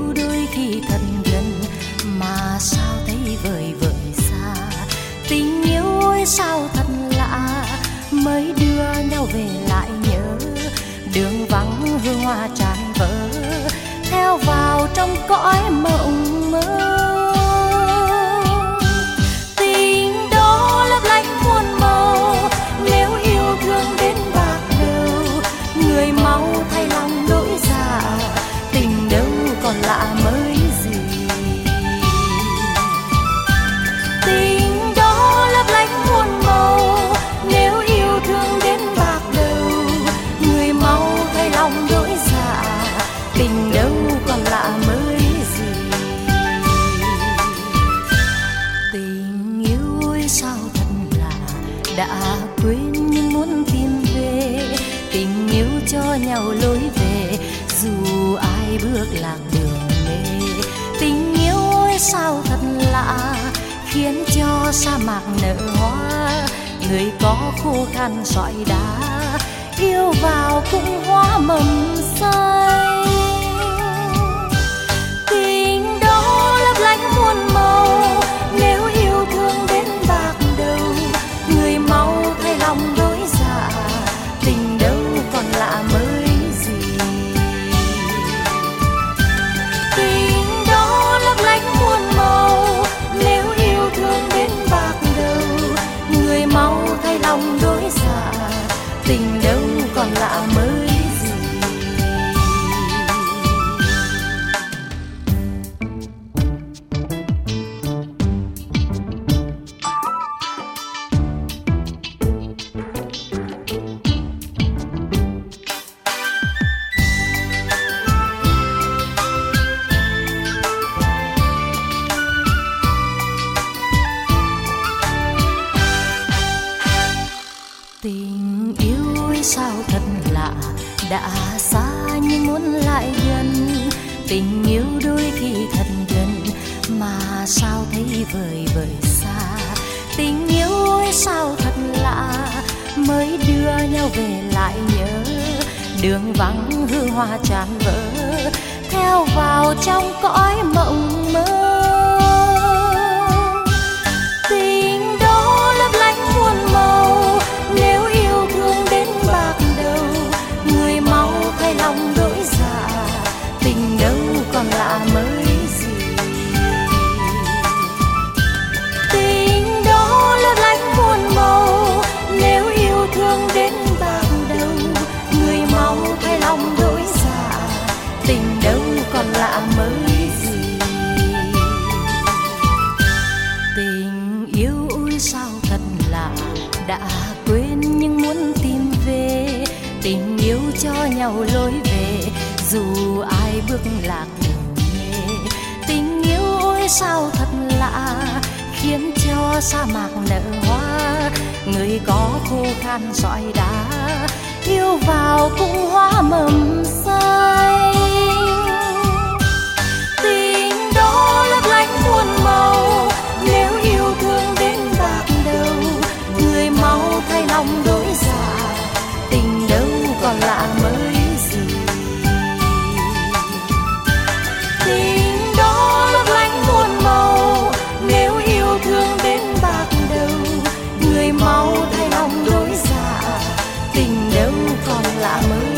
yêu đôi khi thật gần mà sao thấy vời vợi xa. Tình yêu ôi sao thật lạ, mới đưa nhau về lại nhớ. Đường vắng hương hoa tràn vỡ, theo vào trong cõi mộng mơ. Tình đó lấp lánh muôn màu, nếu yêu thương đến bạc đầu, người mau thay lòng đổi dạ, tình đâu còn lạ mới gì. Tình đó lấp lánh muôn màu, nếu yêu thương đến bạc đầu, người mau thay lòng đổi dạ, tình đâu còn lạ mới gì. Tình yêu ôi sao thật lạ, đã quên nhưng muốn tìm về. Tình yêu cho nhau lối về, dù ai bước lạc đường mê. Tình yêu ôi sao thật lạ, khiến cho sa mạc nở hoa. Người có khô khan sỏi đá, yêu vào cũng hóa mầm xanh. Tình đó lấp lánh muôn màu, nếu yêu thương đến bạc đầu, người mau thay lòng đổi dạ, tình đâu còn lạ mới gì. Tình đó lấp lánh muôn màu, nếu yêu thương đến bạc đầu, người mau thay lòng đổi dạ, tình đâu còn lạ mới gì. Tình yêu ôi sao thật lạ, đã xa nhưng muốn lại gần. Tình yêu đôi khi thật gần mà sao thấy vời vợi xa. Tình yêu ôi sao thật lạ, mới đưa nhau về lại nhớ. Đường vắng hương hoa tràn vỡ, theo vào trong cõi mộng mơ. Tình đó lấp lánh muôn màu, nếu yêu thương đến bạc đầu, người mau thay lòng đổi dạ, tình đâu còn lạ mới gì. Tình đó lấp lánh muôn màu, nếu yêu thương đến bạc đầu, người mau thay lòng đổi dạ, tình đâu còn lạ mới gì. Tình yêu ôi sao thật lạ, đã quên nhưng muốn tìm về. Tình yêu cho nhau lối về, dù ai bước lạc đường mê. Tình yêu ôi sao thật lạ, khiến cho sa mạc nở hoa. Người có khô khan sỏi đá, yêu vào cũng hóa mầm xanh. Tình đó lấp lánh muôn màu, nếu yêu thương đến bạc đầu, người mau thay lòng đổi dạ, tình đâu còn lạ mới gì. Tình đó lấp lánh muôn màu, nếu yêu thương đến bạc đầu, người mau thay lòng đổi dạ, tình đâu còn lạ mới